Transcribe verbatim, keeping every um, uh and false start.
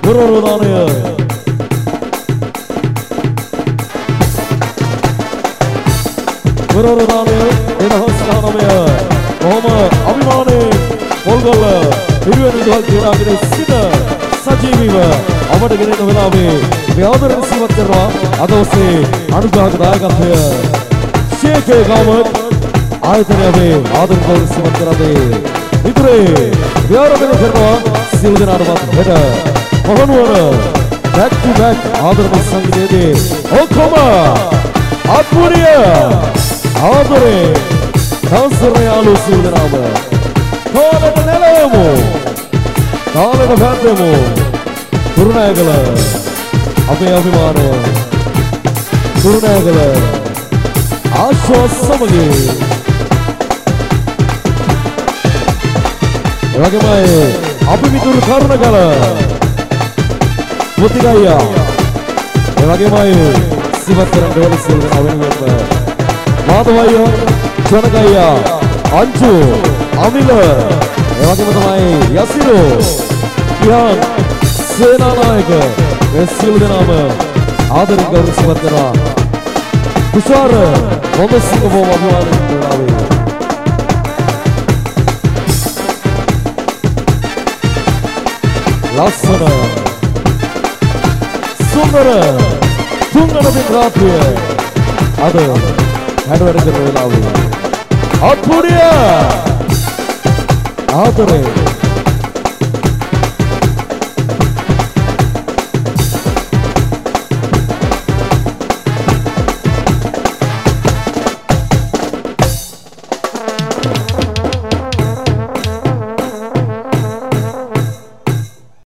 ගුරුවරයාණය ගුරුවරයාණය දෙදහස් දහනවය කොහොම අභිමානයෙන් පොල්ගොල්ල පිරිවෙන් විදුහල් ක්‍රීඩාංගණයේ සිට සජීවීව අපට ගෙනෙන වෙලාවේ මේ ආදරණ සීවත් කරනවා අද ඔස්සේ අනුග්‍රහක දායකත්වය ශේඛේ ගාමත් ආයතනයේ ආදරණ කවුරු සීවත් කරන්නේ විතරේ ව්‍යාරෝපණය කරනවා සියලු දෙනාටම හෙට කොහොනුවර back to back ආදරණ සංගීතයේදී ඔක්කොම අත්පුරිය ආදරේ dancerයාලු සියලු දෙනාම කොලට නැලෙමු කාලට පැද්දෙමු කුරුණෑගල අපේ අභිමානය කුරුණෑගල ආශ්වාස සමගී එවැගේමයි අපි මිතුරු කරුණකල මුතිගයියා එවැගේමයි සිවත් කරන්න ඕන සියලු දෙනා මාතවයියා ජනකයියා අංචු අමිල එවැගේම තමයි යසිරෝ ඉහාන් සේනානායක මේ සියලු දෙනාම ආදරෙන් ගෞරව සිවත් කරනවා තුෂාර මොමසිංහ බොම අභිවාදනය කරනවා ලස්සන සුන්දර සුන්දර විද්‍රාත්‍රිය අද හැඩවැඩ කරන වෙලාවේ අත්පුරිය ආදරේ